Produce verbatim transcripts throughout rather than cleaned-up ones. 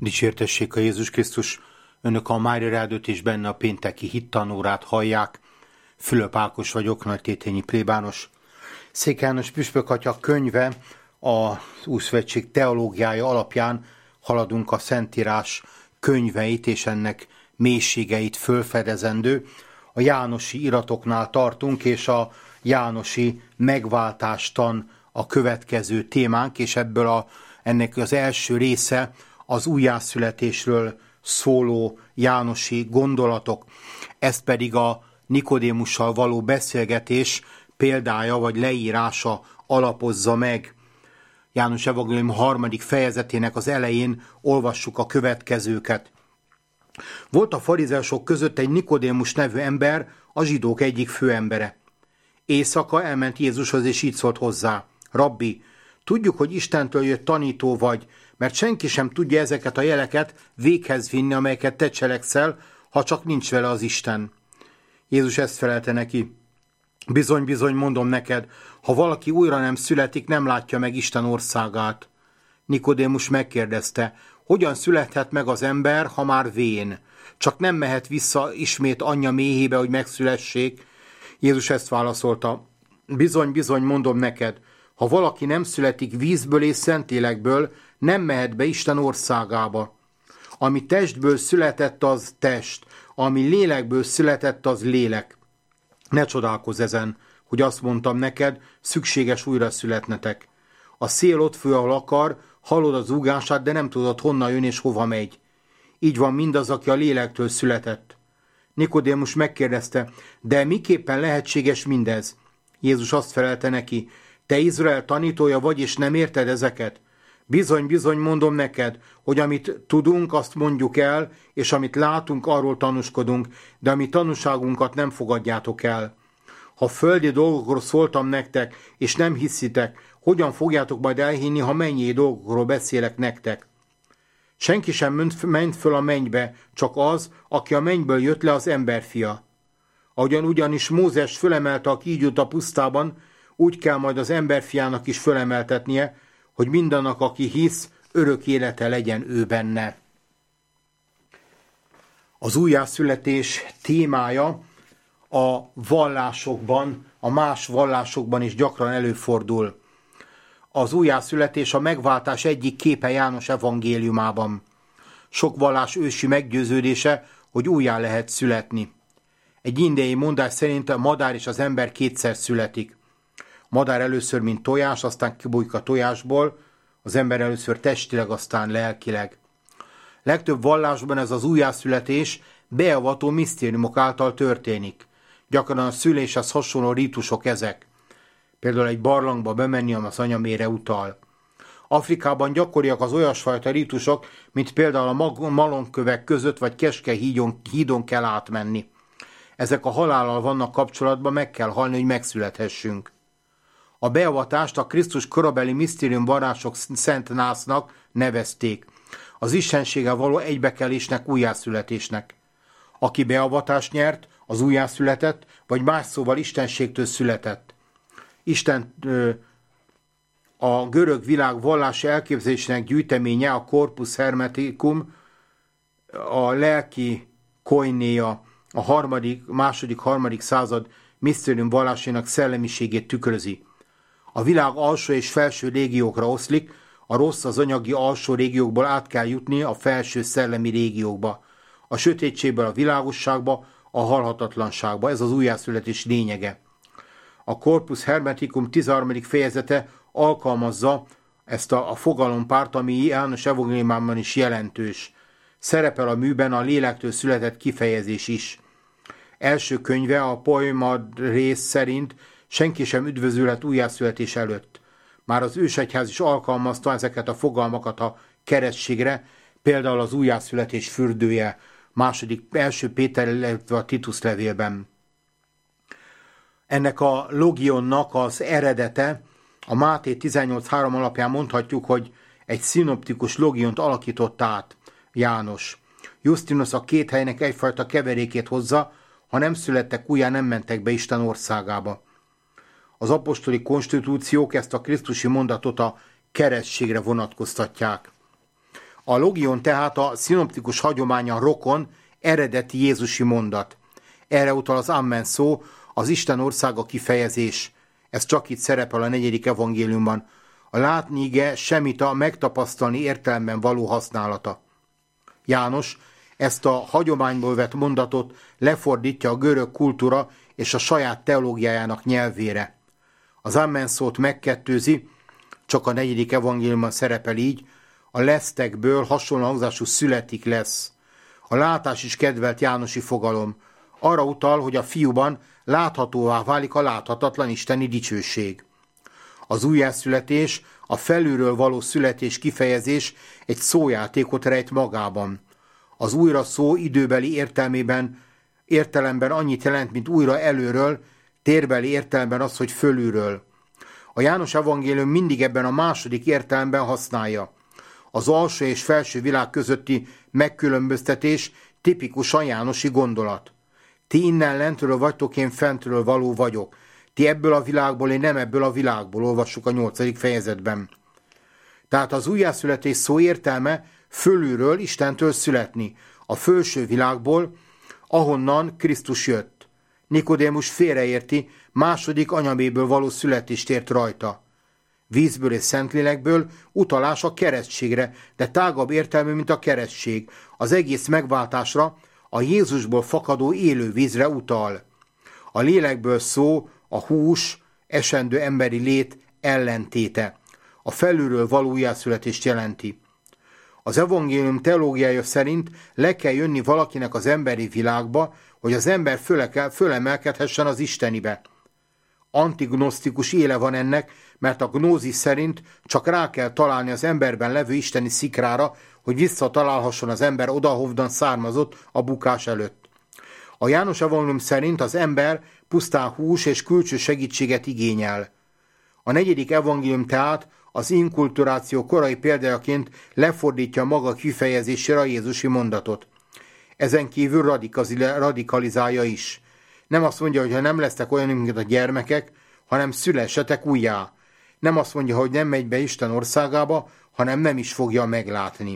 Dicsértessék a Jézus Krisztus! Önök a Mária Rádiót és benne a pénteki hittanórát hallják. Fülöp Ákos vagyok, nagytétényi plébános. Szék János püspök atya könyve, az Újszövetség teológiája alapján haladunk a Szentírás könyveit és ennek mélységeit fölfedezendő. A jánosi iratoknál tartunk, és a jánosi megváltástan a következő témánk, és ebből a, ennek az első része az újjászületésről szóló jánosi gondolatok. Ezt pedig a Nikodémussal való beszélgetés példája vagy leírása alapozza meg. János evangélium harmadik fejezetének az elején olvassuk a következőket. Volt a farizeusok között egy Nikodémus nevű ember, a zsidók egyik főembere. Éjszaka elment Jézushoz, és így szólt hozzá: Rabbi, tudjuk, hogy Istentől jött tanító vagy, mert senki sem tudja ezeket a jeleket véghez vinni, amelyeket te cselekszel, ha csak nincs vele az Isten. Jézus ezt felelte neki: Bizony, bizony, mondom neked, ha valaki újra nem születik, nem látja meg Isten országát. Nikodémus megkérdezte: Hogyan születhet meg az ember, ha már vén? Csak nem mehet vissza ismét anyja méhébe, hogy megszülessék? Jézus ezt válaszolta: Bizony, bizony, mondom neked, ha valaki nem születik vízből és Szentlélekből, nem mehet be Isten országába. Ami testből született, az test, ami lélekből született, az lélek. Ne csodálkozz ezen, hogy azt mondtam neked, szükséges újra születnetek. A szél ott fő, ahol akar, hallod az zúgását, de nem tudod, honnan jön és hova megy. Így van mindaz, aki a lélektől született. Nikodémus megkérdezte: De miképpen lehetséges mindez? Jézus azt felelte neki: Te Izrael tanítója vagy, és nem érted ezeket? Bizony, bizony, mondom neked, hogy amit tudunk, azt mondjuk el, és amit látunk, arról tanúskodunk, de a mi tanúságunkat nem fogadjátok el. Ha földi dolgokról szóltam nektek, és nem hiszitek, hogyan fogjátok majd elhinni, ha mennyei dolgokról beszélek nektek? Senki sem ment föl a mennybe, csak az, aki a mennyből jött le, az emberfia. Ahogyan ugyanis Mózes fölemelte a kígyót a pusztában, úgy kell majd az emberfiának is fölemeltetnie, hogy mindannak, aki hisz, örök élete legyen ő benne. Az újjászületés témája a vallásokban, a más vallásokban is gyakran előfordul. Az újjászületés a megváltás egyik képe János evangéliumában. Sok vallás ősi meggyőződése, hogy újjá lehet születni. Egy indiai mondás szerint a madár és az ember kétszer születik. A madár először, mint tojás, aztán kibújik a tojásból, az ember először testileg, aztán lelkileg. Legtöbb vallásban ez az újjászületés beavató misztériumok által történik. Gyakran a szüléshez hasonló rítusok ezek. Például egy barlangba bemenni, ami az anyamére utal. Afrikában gyakoriak az olyasfajta rítusok, mint például a malonkövek között vagy keskeny hídon, hídon kell átmenni. Ezek a halállal vannak kapcsolatban, meg kell halni, hogy megszülethessünk. A beavatást a Krisztus korabeli misztérium varázsok szent násznak nevezték. Az istenséggel való egybekelésnek, újjászületésnek. Aki beavatást nyert, az újjászületett, vagy más szóval istenségtől született. Isten a görög világ vallási elképzelésének gyűjteménye, a Corpus Hermeticum, a lelki koinéja, a harmadik, második, harmadik század misztérium vallásának szellemiségét tükrözi. A világ alsó és felső régiókra oszlik, a rossz az anyagi alsó régiókból át kell jutni a felső szellemi régiókba, a sötétségből a világosságba, a halhatatlanságba. Ez az újjászületés lényege. A Corpus Hermeticum tizenharmadik fejezete alkalmazza ezt a, a fogalompárt, ami János evangéliumában is jelentős. Szerepel a műben a lélektől született kifejezés is. Első könyve, a Poimad rész szerint senki sem üdvözülhet újjászületés előtt. Már az ősegyház is alkalmazta ezeket a fogalmakat a keresztségre, például az újjászületés fürdője, második, első Péter, illetve a Titus levélben. Ennek a logionnak az eredete, a Máté tizennyolc három alapján mondhatjuk, hogy egy szinoptikus logiont alakított át János. Justinus a két helynek egyfajta keverékét hozza, ha nem születtek újjá, nem mentek be Isten országába. Az apostoli konstitúciók ezt a krisztusi mondatot a keresztségre vonatkoztatják. A logion tehát a szinoptikus hagyományon rokon, eredeti jézusi mondat. Erre utal az amen szó, az Isten országa kifejezés. Ez csak itt szerepel a negyedik evangéliumban. A látni ige semita megtapasztalni értelemben való használata. János ezt a hagyományból vett mondatot lefordítja a görög kultúra és a saját teológiájának nyelvére. Az amen szót megkettőzi, csak a negyedik evangéliumban szerepel így, a lesztekből hasonló hangzású születik lesz. A látás is kedvelt jánosi fogalom. Arra utal, hogy a fiúban láthatóvá válik a láthatatlan isteni dicsőség. Az újjászületés, a felülről való születés kifejezés egy szójátékot rejt magában. Az újra szó időbeli értelmében, értelemben annyit jelent, mint újra előről, térbeli értelemben az, hogy fölülről. A János evangélium mindig ebben a második értelemben használja. Az alsó és felső világ közötti megkülönböztetés tipikusan jánosi gondolat. Ti innen lentről vagytok, én fentről való vagyok. Ti ebből a világból, én nem ebből a világból, olvassuk a nyolcadik fejezetben. Tehát az újjászületés szó értelme fölülről, Istentől születni, a felső világból, ahonnan Krisztus jött. Nikodémus félreérti, második anyaméből való születést ért rajta. Vízből és szentlélekből utalás a keresztségre, de tágabb értelmű, mint a keresztség. Az egész megváltásra, a Jézusból fakadó élő vízre utal. A lélekből szó a hús, esendő emberi lét ellentéte. A felülről való újjászületést jelenti. Az evangélium teológiája szerint le kell jönni valakinek az emberi világba, hogy az ember föle, fölemelkedhessen az istenibe. Antignosztikus éle van ennek, mert a gnózis szerint csak rá kell találni az emberben levő isteni szikrára, hogy visszatalálhasson az ember odahonnan származott a bukás előtt. A János evangélium szerint az ember pusztán hús és külső segítséget igényel. A negyedik evangélium tehát az inkulturáció korai példájaként lefordítja maga kifejezésére a jézusi mondatot. Ezen kívül radikalizálja is. Nem azt mondja, hogy ha nem lesztek olyanok, mint a gyermekek, hanem szülessetek újjá. Nem azt mondja, hogy nem megy be Isten országába, hanem nem is fogja meglátni.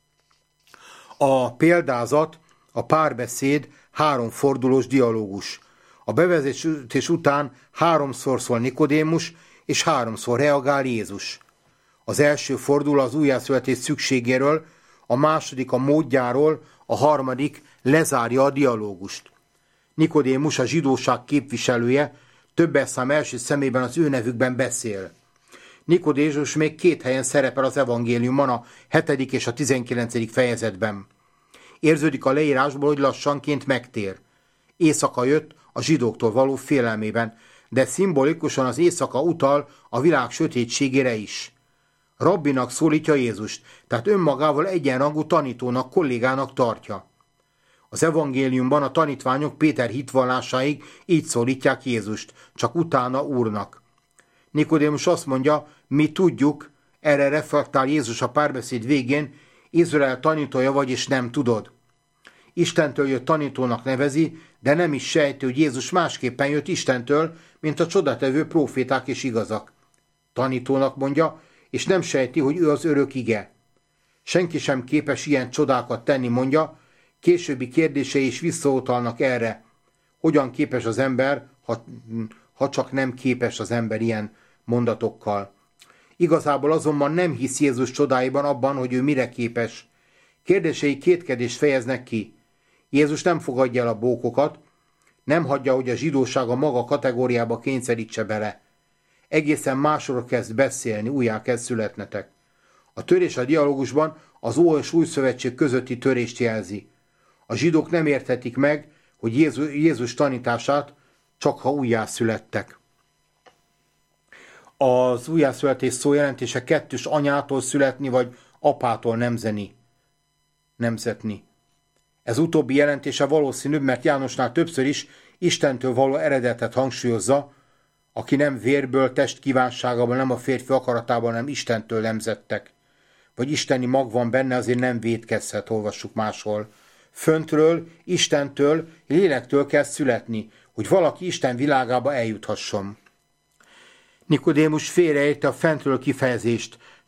A példázat, a párbeszéd háromfordulós dialógus. A bevezetés után háromszor szól Nikodémus, és háromszor reagál Jézus. Az első fordul az újjászületés szükségéről, a második a módjáról, a harmadik lezárja a dialógust. Nikodémus, a zsidóság képviselője, többes szám első szemében az ő nevükben beszél. Nikodémus még két helyen szerepel az evangéliumban, a hetedik és a tizenkilencedik fejezetben. Érződik a leírásból, hogy lassanként megtér. Éjszaka jött a zsidóktól való félelmében, de szimbolikusan az éjszaka utal a világ sötétségére is. Rabbinak szólítja Jézust, tehát önmagával egyenrangú tanítónak, kollégának tartja. Az evangéliumban a tanítványok Péter hitvallásáig így szólítják Jézust, csak utána Úrnak. Nikodémus azt mondja, mi tudjuk, erre reflektál Jézus a párbeszéd végén, Izrael tanítója vagy, és nem tudod. Istentől jött tanítónak nevezi, de nem is sejti, hogy Jézus másképpen jött Istentől, mint a csodatevő próféták és igazak. Tanítónak mondja, és nem sejti, hogy ő az örök ige. Senki sem képes ilyen csodákat tenni, mondja, későbbi kérdései is visszautalnak erre. Hogyan képes az ember, ha, ha csak nem képes az ember ilyen mondatokkal. Igazából azonban nem hisz Jézus csodáiban abban, hogy ő mire képes. Kérdései kétkedést fejeznek ki. Jézus nem fogadja el a bókokat, nem hagyja, hogy a zsidóság a maga kategóriába kényszerítse bele. Egészen másról kezd beszélni, újjá kezd születnetek. A törés a dialógusban az Ó és Új Szövetség közötti törést jelzi. A zsidók nem érthetik meg, hogy Jézus, Jézus tanítását csak ha újjászülettek. Az újjászületés szó jelentése kettős, anyától születni, vagy apától nemzeni. Nemzetni. Ez utóbbi jelentése valószínűbb, mert Jánosnál többször is Istentől való eredetet hangsúlyozza, aki nem vérből, test kívánságában, nem a férfi akaratában, nem Istentől nemzettek. Vagy isteni mag van benne, azért nem vétkezhet, olvassuk máshol. Föntről, Istentől, lélektől kell születni, hogy valaki Isten világába eljuthasson. Nikodémus félreérte a fentről kifejezést,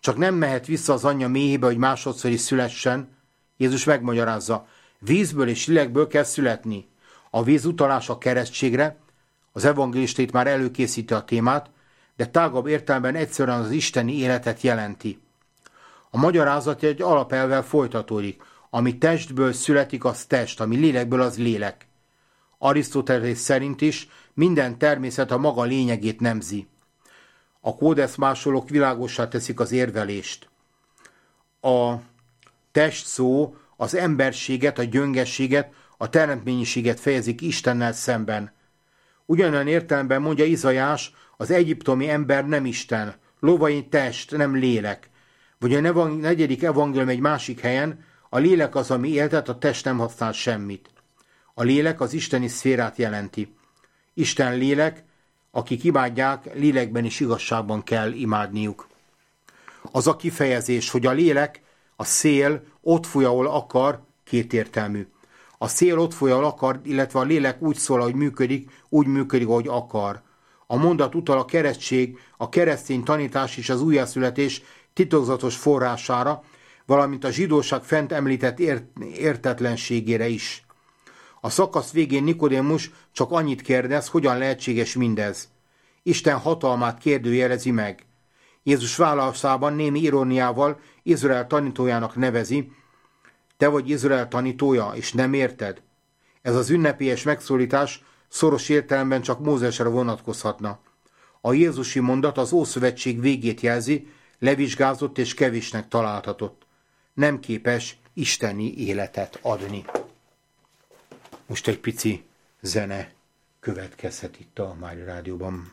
csak nem mehet vissza az anyja méhébe, hogy másodszor is szülessen. Jézus megmagyarázza, vízből és lélekből kell születni. A víz utalás a keresztségre, az evangélista itt már előkészíti a témát, de tágabb értelemben egyszerűen az isteni életet jelenti. A magyarázat egy alapelvvel folytatódik. Ami testből születik, az test, ami lélekből, az lélek. Arisztotelész szerint is minden természet a maga lényegét nemzi. A kódexmásolók világossá teszik az érvelést. A test szó az emberséget, a gyöngességet, a teremtményiséget fejezik Istennel szemben. Ugyanolyan értelemben mondja Izaiás, az egyiptomi ember nem Isten, lovai test, nem lélek. Vagy a negyedik evangélium egy másik helyen, a lélek az, ami éltet, a test nem használ semmit. A lélek az isteni szférát jelenti. Isten lélek, akik imádják, lélekben és igazságban kell imádniuk. Az a kifejezés, hogy a lélek, a szél ott fúj, ahol akar, kétértelmű. A szél ott fúj, ahol akar, illetve a lélek úgy szól, ahogy működik, úgy működik, ahogy akar. A mondat utal a keresztség, a keresztény tanítás és az újjászületés titokzatos forrására, valamint a zsidóság fent említett ért- értetlenségére is. A szakasz végén Nikodémus csak annyit kérdez, hogyan lehetséges mindez. Isten hatalmát kérdőjelezi meg. Jézus válaszában némi iróniával Izrael tanítójának nevezi, te vagy Izrael tanítója, és nem érted? Ez az ünnepélyes megszólítás szoros értelemben csak Mózesre vonatkozhatna. A jézusi mondat az Ószövetség végét jelzi, levizsgázott és kevésnek találtatott. Nem képes isteni életet adni. Most egy pici zene következhet itt a Mária Rádióban.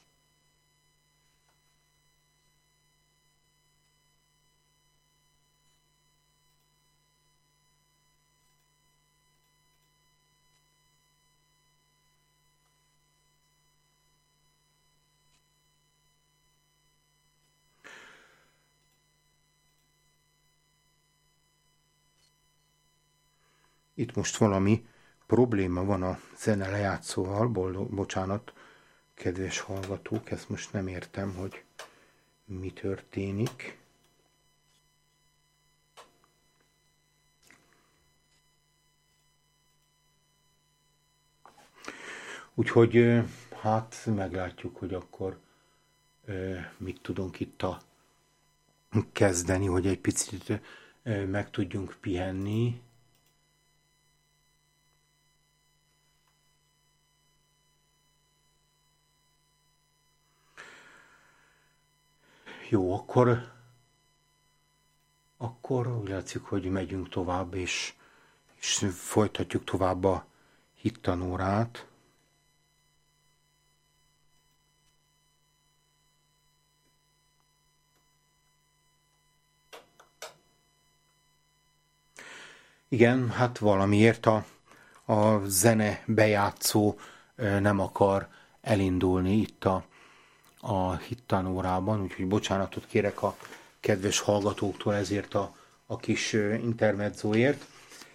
Itt most valami probléma van a zene lejátszóval, boldog, bocsánat, kedves hallgatók, ezt most nem értem, hogy mi történik. Úgyhogy hát meglátjuk, hogy akkor mit tudunk itt a kezdeni, hogy egy picit meg tudjunk pihenni. Jó, akkor, akkor úgy látszik, hogy megyünk tovább, és, és folytatjuk tovább a hittanórát. Igen, hát valamiért a, a zene bejátszó nem akar elindulni itt a a hittanórában, úgyhogy bocsánatot kérek a kedves hallgatóktól ezért a, a kis intermedzóért.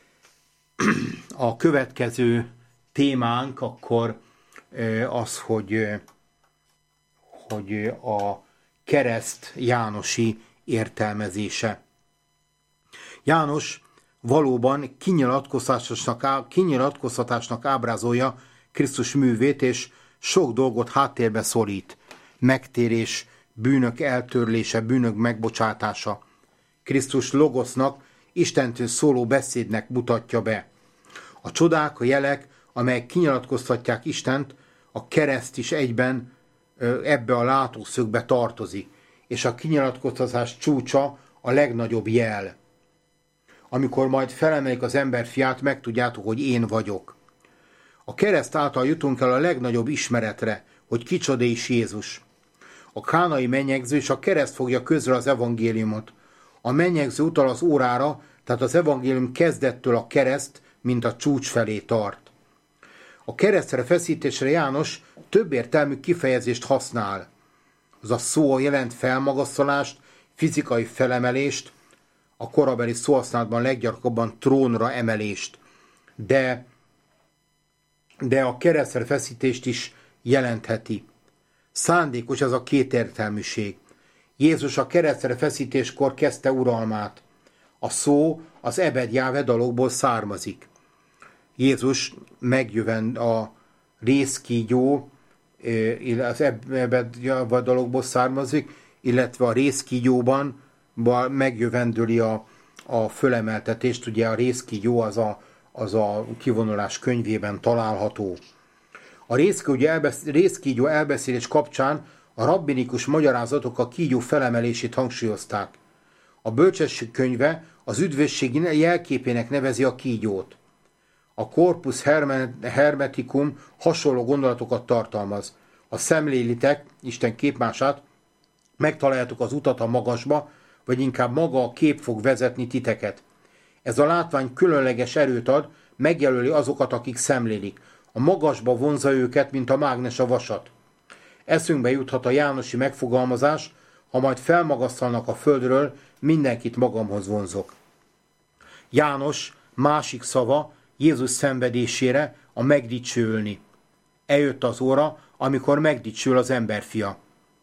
A következő témánk akkor az, hogy, hogy a kereszt jánosi értelmezése. János valóban kinyilatkoztatásnak, kinyilatkoztatásnak ábrázolja Krisztus művét, és sok dolgot háttérbe szorít. Megtérés, bűnök eltörlése, bűnök megbocsátása. Krisztus logosznak, Istentől szóló beszédnek mutatja be. A csodák, a jelek, amelyek kinyilatkoztatják Istent, a kereszt is egyben ebbe a látószögbe tartozik, és a kinyilatkoztatás csúcsa a legnagyobb jel. Amikor majd felemelik az ember fiát, megtudjátok, hogy én vagyok. A kereszt által jutunk el a legnagyobb ismeretre, hogy kicsoda is Jézus. A kánai mennyegző és a kereszt fogja közre az evangéliumot. A mennyegző utal az órára, tehát az evangélium kezdettől a kereszt, mint a csúcs felé tart. A keresztre feszítésre János több értelmű kifejezést használ. Az a szó jelent felmagasztalást, fizikai felemelést, a korabeli szóhasználatban leggyakrabban trónra emelést. De, de a keresztre feszítést is jelentheti. Szándékos ez a kétértelműség. Jézus a keresztre feszítéskor kezdte uralmát. A szó az ebed jáve dalokból származik. Jézus megjövend a rézkígyó, az ebed jáve dalokból származik, illetve a rézkígyóban megjövendöli a, a fölemeltetést. Ugye a rézkígyó az a, az a kivonulás könyvében található. A rézkígyó, elbesz, rézkígyó elbeszélés kapcsán a rabbinikus magyarázatok a kígyó felemelését hangsúlyozták. A bölcsesség könyve az üdvösség jelképének nevezi a kígyót. A Corpus Hermeticum hasonló gondolatokat tartalmaz. A szemlélitek, Isten képmását, megtaláljátok az utat a magasba, vagy inkább maga a kép fog vezetni titeket. Ez a látvány különleges erőt ad, megjelöli azokat, akik szemlélik. A magasba vonza őket, mint a mágnes a vasat. Eszünkbe juthat a jánosi megfogalmazás, ha majd felmagasztalnak a földről, mindenkit magamhoz vonzok. János másik szava Jézus szenvedésére a megdicsőlni. Eljött az óra, amikor megdicsül az emberfia.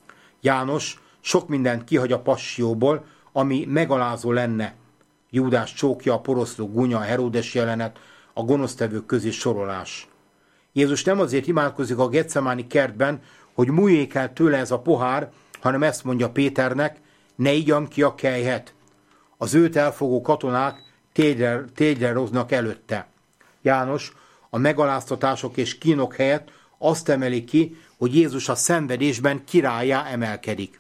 János sok mindent kihagy a passióból, ami megalázó lenne. Júdás csókja, a poroszló gúnya, a Heródes jelenet, a gonosztevők közé sorolás. Jézus nem azért imádkozik a Getsemáni kertben, hogy múljék el tőle ez a pohár, hanem ezt mondja Péternek, ne igyam ki a kelyhet. Az őt elfogó katonák tégyre, tégyre roznak előtte. János a megaláztatások és kínok helyett azt emeli ki, hogy Jézus a szenvedésben királlyá emelkedik.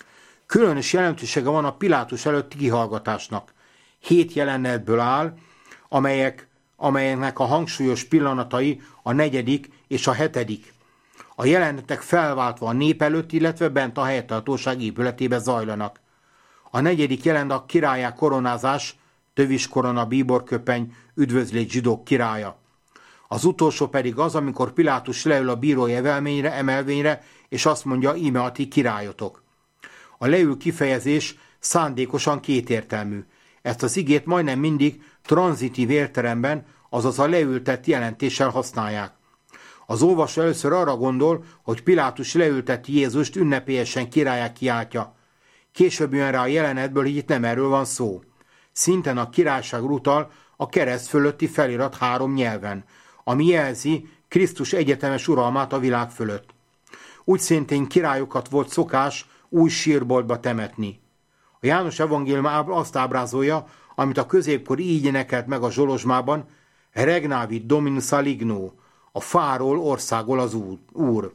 Különös jelentősége van a Pilátus előtti kihallgatásnak. Hét jelenetből áll, amelyek, amelyeknek a hangsúlyos pillanatai a negyedik és a hetedik. A jelenetek felváltva a nép előtt, illetve bent a helytartóság épületébe zajlanak. A negyedik jelent a királyá koronázás, tövis korona, bíborköpeny, üdvözlégy zsidók királya. Az utolsó pedig az, amikor Pilátus leül a bírói emelvényre, emelvényre, és azt mondja, íme a ti királyotok. A leül kifejezés szándékosan kétértelmű. Ezt az igét majdnem mindig tranzitív értelemben, azaz a leültett jelentéssel használják. Az olvasó először arra gondol, hogy Pilátus leülteti Jézust, ünnepélyesen királlyá kiáltja. Később jön rá a jelenetből, hogy itt nem erről van szó. Szinten a királyság utal a kereszt fölötti felirat három nyelven, ami jelzi Krisztus egyetemes uralmát a világ fölött. Úgy szintén királyokat volt szokás új sírboltba temetni. A János evangélium azt ábrázolja, amit a középkor így énekelt meg a Zsolozsmában, Regnavit Dominus alignó, a fáról országol az Úr.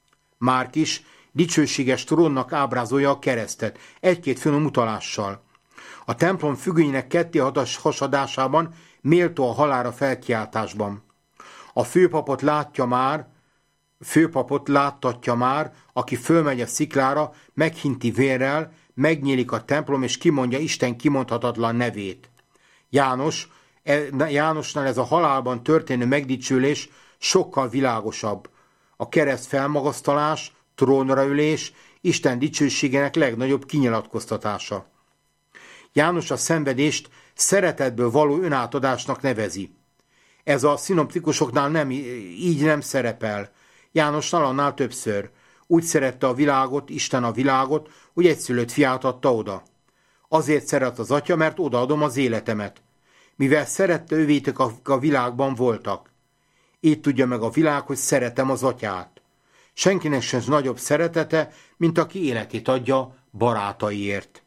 Márk is dicsőséges trónnak ábrázolja a keresztet, egy-két finom utalással. A templom függönyének ketté hasadásában méltó a halálra felkiáltásban. A főpapot látja már, főpapot láttatja már, aki fölmegy a sziklára, meghinti vérrel, megnyílik a templom, és kimondja Isten kimondhatatlan nevét. János, Jánosnál ez a halálban történő megdicsülés sokkal világosabb. A kereszt felmagasztalás, trónra ülés, Isten dicsőségének legnagyobb kinyilatkoztatása. János a szenvedést szeretetből való önátadásnak nevezi. Ez a szinoptikusoknál nem, így nem szerepel. Jánosnál annál többször. Úgy szerette a világot, Isten a világot, hogy egyszülött fiát adta oda. Azért szeret az atya, mert odaadom az életemet. Mivel szerette, övétek a, a világban voltak. Így tudja meg a világ, hogy szeretem az atyát. Senkinek sem nagyobb szeretete, mint aki életét adja barátaiért.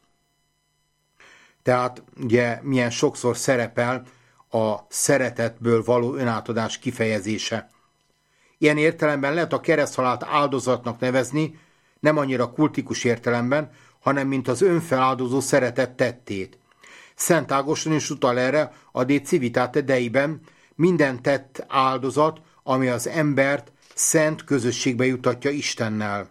Tehát ugye milyen sokszor szerepel a szeretetből való önátadás kifejezése. Ilyen értelemben lehet a kereszthalált áldozatnak nevezni, nem annyira kultikus értelemben, hanem mint az önfeláldozó szeretet tettét. Szent Ágoston is utal erre a De Civitate Deiben, minden tett áldozat, ami az embert szent közösségbe jutatja Istennel.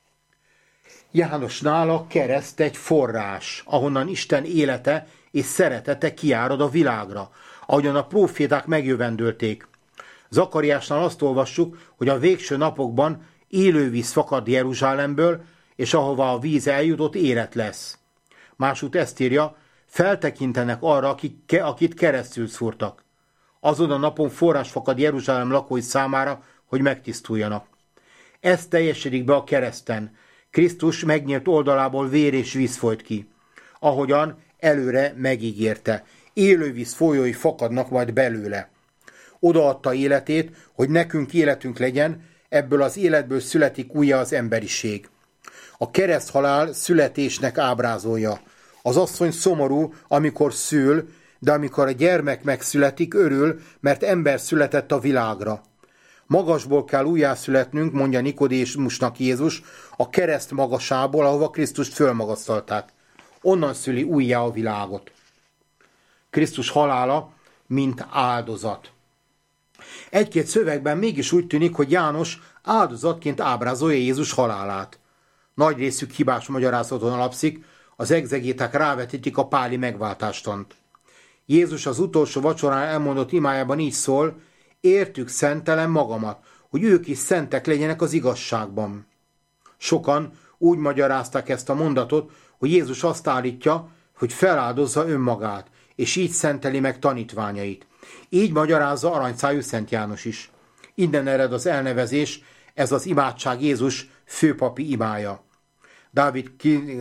Jánosnál a kereszt egy forrás, ahonnan Isten élete és szeretete kiárad a világra, ahogyan a próféták megjövendölték. Zakariásnál azt olvassuk, hogy a végső napokban élővíz fakad Jeruzsálemből, és ahova a víz eljutott, élet lesz. Másút ezt írja, feltekintenek arra, akik, akit keresztül szúrtak. Azon a napon forrás fakad Jeruzsálem lakói számára, hogy megtisztuljanak. Ez teljesedik be a kereszten. Krisztus megnyílt oldalából vér és víz folyt ki, ahogyan előre megígérte. Élővíz folyói fakadnak majd belőle. Odaadta életét, hogy nekünk életünk legyen, ebből az életből születik újja az emberiség. A kereszthalál születésnek ábrázolja. Az asszony szomorú, amikor szül, de amikor a gyermek megszületik, örül, mert ember született a világra. Magasból kell újjászületnünk, mondja Nikodémusnak Jézus, a kereszt magasából, ahova Krisztust fölmagasztalták. Onnan szüli újjá a világot. Krisztus halála, mint áldozat. Egy-két szövegben mégis úgy tűnik, hogy János áldozatként ábrázolja Jézus halálát. Nagy részük hibás magyarázaton alapszik, az egzegéták rávetítik a páli megváltástant. Jézus az utolsó vacsorán elmondott imájában így szól: értük szentelem magamat, hogy ők is szentek legyenek az igazságban. Sokan úgy magyarázták ezt a mondatot, hogy Jézus azt állítja, hogy feláldozza önmagát, és így szenteli meg tanítványait. Így magyarázza aranyszájú Szent János is. Innen ered az elnevezés, ez az imádság Jézus főpapi imája. Dávid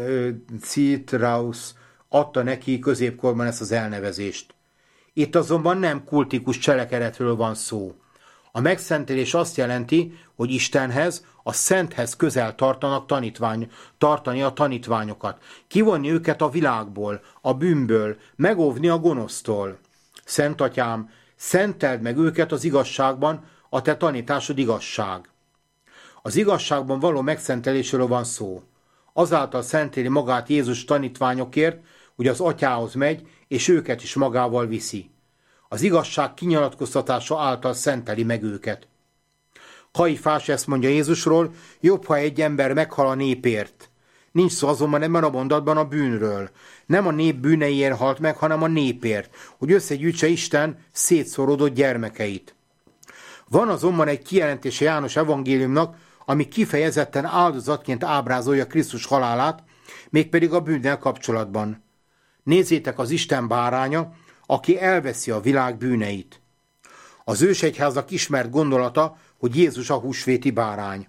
Citraus adta neki középkorban ezt az elnevezést. Itt azonban nem kultikus cselekedetről van szó. A megszentelés azt jelenti, hogy Istenhez, a Szenthez közel tartanak tanítvány, tartani a tanítványokat, kivonni őket a világból, a bűnből, megóvni a gonosztól. Szent Atyám, szenteld meg őket az igazságban, a te tanításod igazság. Az igazságban való megszentelésről van szó. Azáltal szenteli magát Jézus tanítványokért, hogy az Atyához megy, és őket is magával viszi. Az igazság kinyilatkoztatása által szenteli meg őket. Kaifás ezt mondja Jézusról: jobb, ha egy ember meghal a népért. Nincs szó azonban ebben a mondatban a bűnről. Nem a nép bűneiért halt meg, hanem a népért, hogy összegyűjtse Isten szétszorodott gyermekeit. Van azonban egy kijelentése János evangéliumnak, ami kifejezetten áldozatként ábrázolja Krisztus halálát, mégpedig a bűnnel kapcsolatban. Nézzétek, az Isten báránya, aki elveszi a világ bűneit. Az ősegyházak ismert gondolata, hogy Jézus a húsvéti bárány.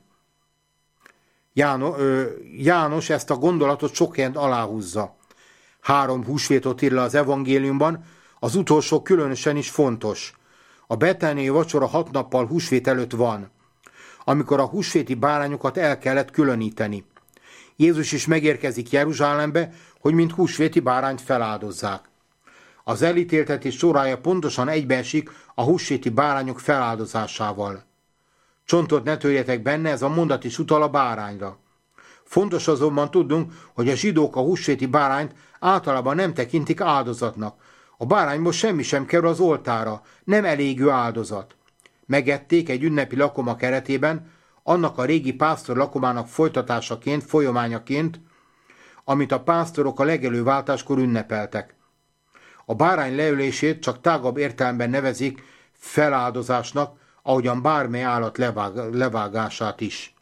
János, ö, János ezt a gondolatot sok helyen aláhúzza. Három húsvétot ír le az evangéliumban, az utolsó különösen is fontos. A betániai vacsora hat nappal húsvét előtt van, amikor a húsvéti bárányokat el kellett különíteni. Jézus is megérkezik Jeruzsálembe, hogy mint húsvéti bárányt feláldozzák. Az elítéltetés sorája pontosan egybeesik a húsvéti bárányok feláldozásával. Csontot ne törjetek benne, ez a mondat is utal a bárányra. Fontos azonban tudnunk, hogy a zsidók a húsvéti bárányt általában nem tekintik áldozatnak. A bárányból semmi sem kerül az oltára, nem elégő áldozat. Megették egy ünnepi lakoma keretében, annak a régi pásztor lakomának folytatásaként, folyamányaként, amit a pásztorok a legelőváltáskor ünnepeltek. A bárány leölését csak tágabb értelemben nevezik feláldozásnak, ahogyan bármely állat levág, levágását is.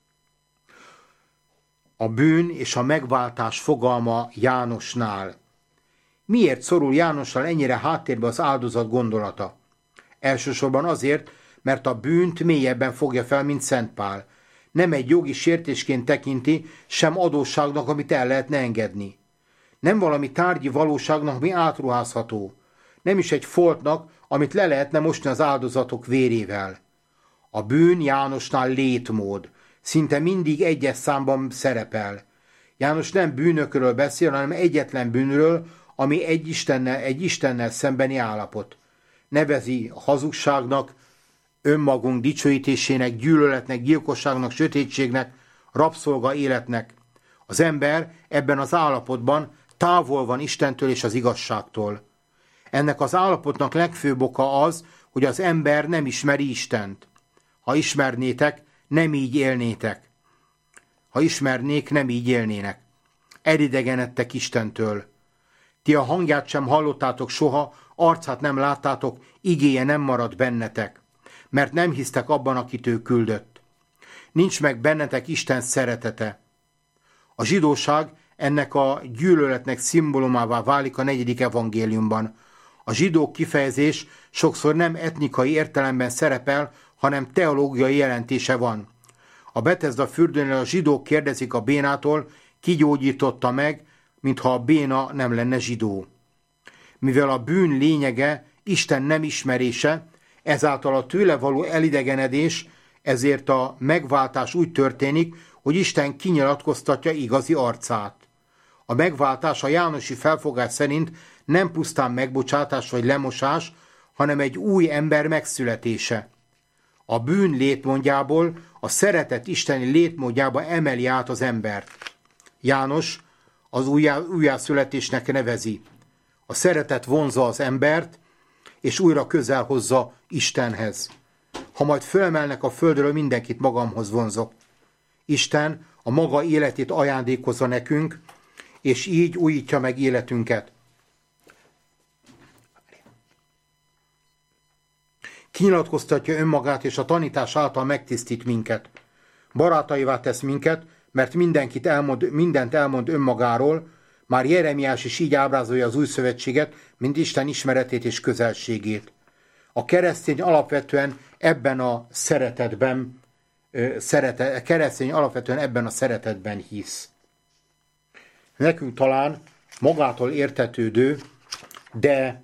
A bűn és a megváltás fogalma Jánosnál. Miért szorul Jánossal ennyire háttérbe az áldozat gondolata? Elsősorban azért, mert a bűnt mélyebben fogja fel, mint Szent Pál. Nem egy jogi sértésként tekinti, sem adósságnak, amit el lehetne engedni. Nem valami tárgyi valóságnak, ami átruházható. Nem is egy foltnak, amit le lehetne mosni az áldozatok vérével. A bűn Jánosnál létmód. Szinte mindig egyes számban szerepel. János nem bűnökről beszél, hanem egyetlen bűnről, ami egy Istennel, egy Istennel szembeni állapot. Nevezi hazugságnak, önmagunk dicsőítésének, gyűlöletnek, gyilkosságnak, sötétségnek, rabszolga életnek. Az ember ebben az állapotban távol van Istentől és az igazságtól. Ennek az állapotnak legfőbb oka az, hogy az ember nem ismeri Istent. Ha ismernétek, nem így élnétek. Ha ismernék, nem így élnének. Elidegenedtek Istentől. Ti a hangját sem hallottátok soha, arcát nem láttátok, igéje nem maradt bennetek, mert nem hisztek abban, akit ő küldött. Nincs meg bennetek Isten szeretete. A zsidóság ennek a gyűlöletnek szimbólumává válik a negyedik evangéliumban. A zsidó kifejezés sokszor nem etnikai értelemben szerepel, hanem teológiai jelentése van. A Betesda fürdőnél a zsidók kérdezik a bénától, ki gyógyította meg, mintha a béna nem lenne zsidó. Mivel a bűn lényege Isten nem ismerése, ezáltal a tőle való elidegenedés, ezért a megváltás úgy történik, hogy Isten kinyilatkoztatja igazi arcát. A megváltás a jánosi felfogás szerint nem pusztán megbocsátás vagy lemosás, hanem egy új ember megszületése. A bűn létmódjából a szeretet isteni létmódjába emeli át az embert. János az újjá, újjászületésnek nevezi. A szeretet vonzza az embert, és újra közel hozza Istenhez. Ha majd fölemelnek a földről, mindenkit magamhoz vonzok. Isten a maga életét ajándékozza nekünk, és így újítja meg életünket. Kinyilatkoztatja önmagát, és a tanítás által megtisztít minket. Barátaivá tesz minket, mert mindenkit elmond, mindent elmond önmagáról, már Jeremiás is így ábrázolja az új szövetséget, mint Isten ismeretét és közelségét. A keresztény alapvetően ebben a szeretetben, szerete, a keresztény alapvetően ebben a szeretetben hisz. Nekünk talán magától értetődő, de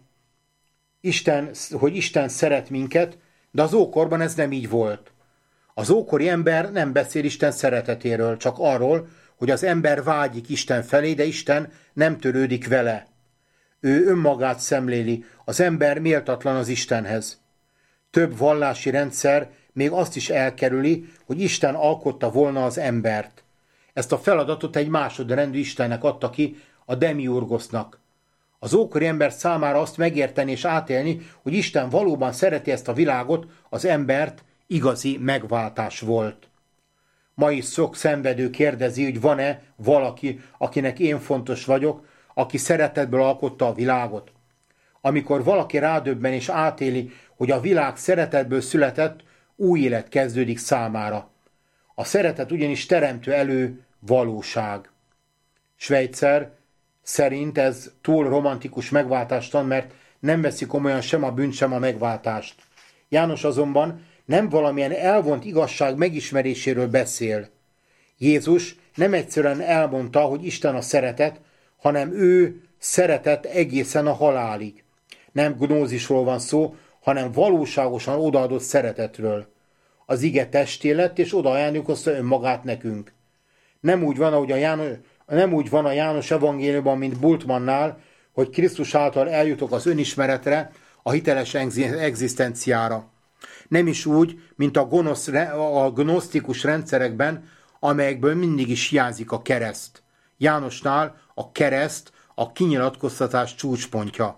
Isten, hogy Isten szeret minket, de az ókorban ez nem így volt. Az ókori ember nem beszél Isten szeretetéről, csak arról, hogy az ember vágyik Isten felé, de Isten nem törődik vele. Ő önmagát szemléli, az ember méltatlan az Istenhez. Több vallási rendszer még azt is elkerüli, hogy Isten alkotta volna az embert. Ezt a feladatot egy másodrendű Istennek adta ki, a demiurgosznak. Az ókori ember számára azt megérteni és átélni, hogy Isten valóban szereti ezt a világot, az embert, igazi megváltás volt. Ma is sok szenvedő kérdezi, hogy van-e valaki, akinek én fontos vagyok, aki szeretetből alkotta a világot. Amikor valaki rádöbben és átéli, hogy a világ szeretetből született, új élet kezdődik számára. A szeretet ugyanis teremtő elő valóság. Schweitzer szerint ez túl romantikus megváltástan, mert nem veszi komolyan sem a bűnt, sem a megváltást. János azonban nem valamilyen elvont igazság megismeréséről beszél. Jézus nem egyszerűen elmondta, hogy Isten a szeretet, hanem ő szeretett egészen a halálig. Nem gnózisról van szó, hanem valóságosan odaadott szeretetről. Az ige testé lett, és odaajándékozta önmagát nekünk. Nem úgy van, ahogy a János, nem úgy van a János evangéliumban, mint Bultmannnál, hogy Krisztus által eljutok az önismeretre, a hiteles egzisztenciára. Nem is úgy, mint a, gonosz, a gnosztikus rendszerekben, amelyekből mindig is hiányzik a kereszt. Jánosnál a kereszt a kinyilatkoztatás csúcspontja.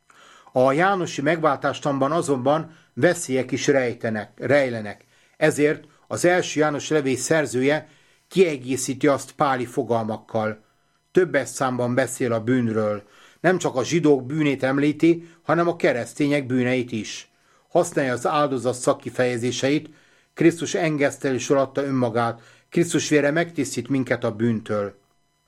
A jánosi megváltástamban azonban veszélyek is rejtenek, rejlenek. Ezért az első János levél szerzője kiegészíti azt páli fogalmakkal. Többes számban beszél a bűnről. Nem csak a zsidók bűnét említi, hanem a keresztények bűneit is. Használja az áldozat szakkifejezéseit, Krisztus engesztel és adta önmagát, Krisztus vére megtisztít minket a bűntől.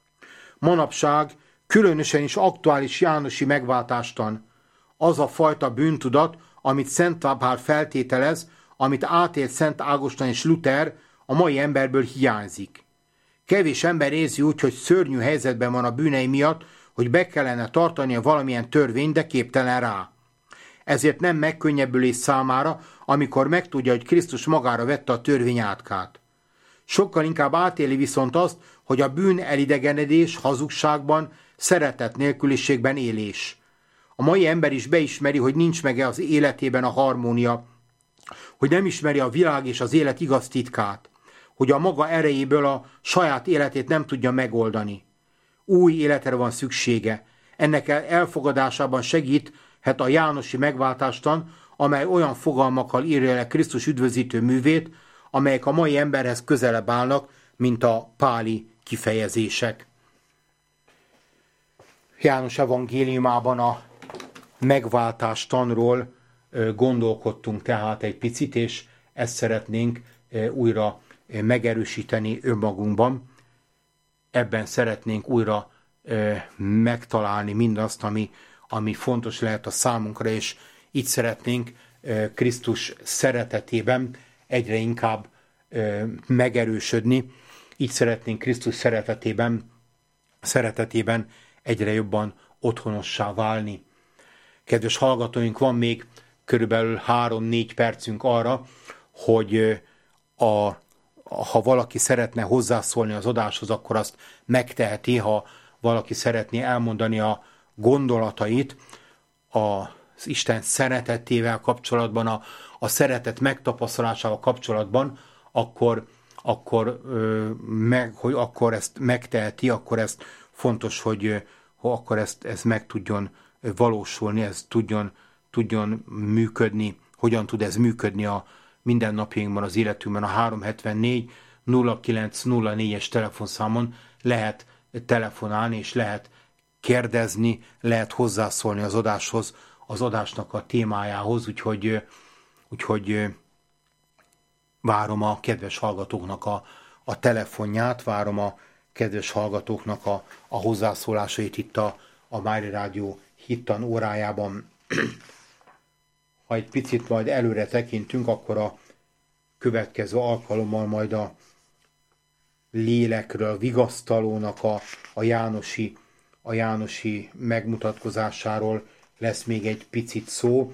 Manapság különösen is aktuális jánosi megváltástan az a fajta bűntudat, amit Szent Pál feltételez, amit átélt Szent Ágoston és Luther, a mai emberből hiányzik. Kevés ember érzi úgy, hogy szörnyű helyzetben van a bűnei miatt, hogy be kellene tartania valamilyen törvényt, de képtelen rá. Ezért nem megkönnyebbülés számára, amikor megtudja, hogy Krisztus magára vette a törvény átkát. Sokkal inkább átéli viszont azt, hogy a bűn elidegenedés, hazugságban, szeretet nélküliségben élés. A mai ember is beismeri, hogy nincs meg az életében a harmónia, hogy nem ismeri a világ és az élet igaz titkát, hogy a maga erejéből a saját életét nem tudja megoldani. Új életre van szüksége. Ennek elfogadásában segíthet a jánosi megváltástan, amely olyan fogalmakkal írja le Krisztus üdvözítő művét, amelyek a mai emberhez közelebb állnak, mint a páli kifejezések. János evangéliumában a megváltástanról gondolkodtunk tehát egy picit, és ezt szeretnénk újra megerősíteni önmagunkban. Ebben szeretnénk újra megtalálni mindazt, ami, ami fontos lehet a számunkra, és így szeretnénk Krisztus szeretetében egyre inkább megerősödni. Így szeretnénk Krisztus szeretetében, szeretetében egyre jobban otthonossá válni. Kedves hallgatóink, van még körülbelül három-négy percünk arra, hogy a, ha valaki szeretne hozzászólni az adáshoz, akkor azt megteheti, ha valaki szeretné elmondani a gondolatait az Isten szeretetével kapcsolatban, a, a szeretet megtapasztalásával kapcsolatban, akkor, akkor, meg, hogy akkor ezt megteheti, akkor ezt fontos, hogy, hogy akkor ezt, ez meg tudjon valósulni, ez tudjon, tudjon működni, hogyan tud ez működni a mindennapjainkban, az életünkben. A három hetvennégy nulla kilenc nulla négyes telefonszámon lehet telefonálni, és lehet kérdezni, lehet hozzászólni az adáshoz, az adásnak a témájához, úgyhogy, úgyhogy várom a kedves hallgatóknak a, a telefonját, várom a kedves hallgatóknak a, a hozzászólásait itt a, a Mária Rádió hittan órájában. Ha egy picit majd előre tekintünk, akkor a következő alkalommal majd a lélekről, a vigasztalónak a, a Jánosi, a Jánosi megmutatkozásáról lesz még egy picit szó,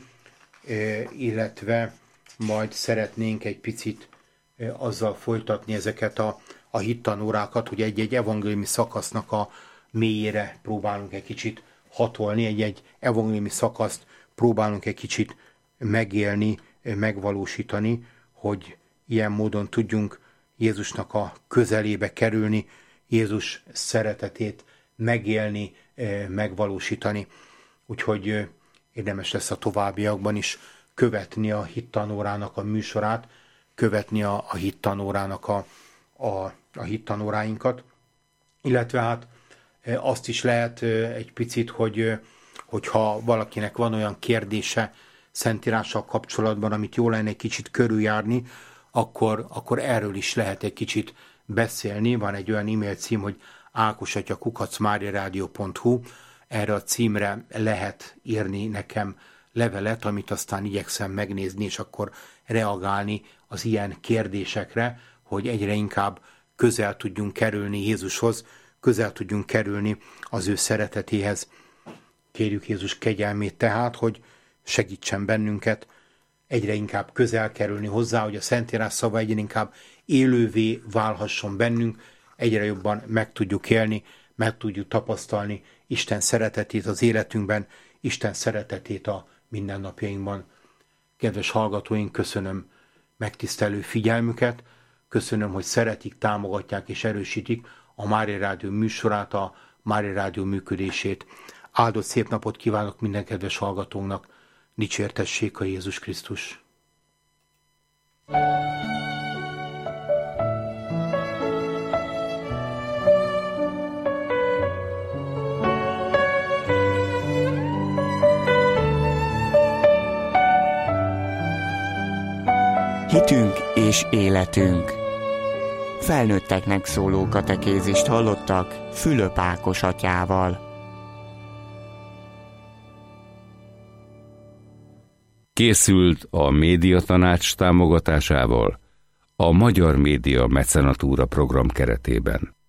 illetve majd szeretnénk egy picit azzal folytatni ezeket a, a hittanórákat, hogy egy-egy evangéliumi szakasznak a mélyére próbálunk egy kicsit hatolni, egy-egy evangéliumi szakaszt próbálunk egy kicsit megélni, megvalósítani, hogy ilyen módon tudjunk Jézusnak a közelébe kerülni, Jézus szeretetét megélni, megvalósítani. Úgyhogy érdemes lesz a továbbiakban is követni a hittanórának a műsorát, követni a, a hittanórának a, a, a hittanóráinkat, illetve hát azt is lehet egy picit, hogy hogyha valakinek van olyan kérdése Szentírással kapcsolatban, amit jó lenne egy kicsit körüljárni, akkor, akkor erről is lehet egy kicsit beszélni. Van egy olyan e-mail cím, hogy ákos atya kukac mariaradio pont hu, erre a címre lehet írni nekem levelet, amit aztán igyekszem megnézni, és akkor reagálni az ilyen kérdésekre, hogy egyre inkább közel tudjunk kerülni Jézushoz, közel tudjunk kerülni az ő szeretetéhez. Kérjük Jézus kegyelmét tehát, hogy segítsen bennünket egyre inkább közel kerülni hozzá, hogy a Szentírás szava egyre inkább élővé válhasson bennünk, egyre jobban meg tudjuk élni, meg tudjuk tapasztalni Isten szeretetét az életünkben, Isten szeretetét a mindennapjainkban. Kedves hallgatóink, köszönöm megtisztelő figyelmüket, köszönöm, hogy szeretik, támogatják és erősítik a Mária Rádió műsorát, a Mária Rádió működését. Áldott szép napot kívánok minden kedves hallgatónak, dicsértessék a Jézus Krisztus! Hitünk és életünk. Felnőtteknek szóló katekézist hallottak Fülöp Ákos atyával. Készült a Médiatanács támogatásával a Magyar Média Mecenatúra program keretében.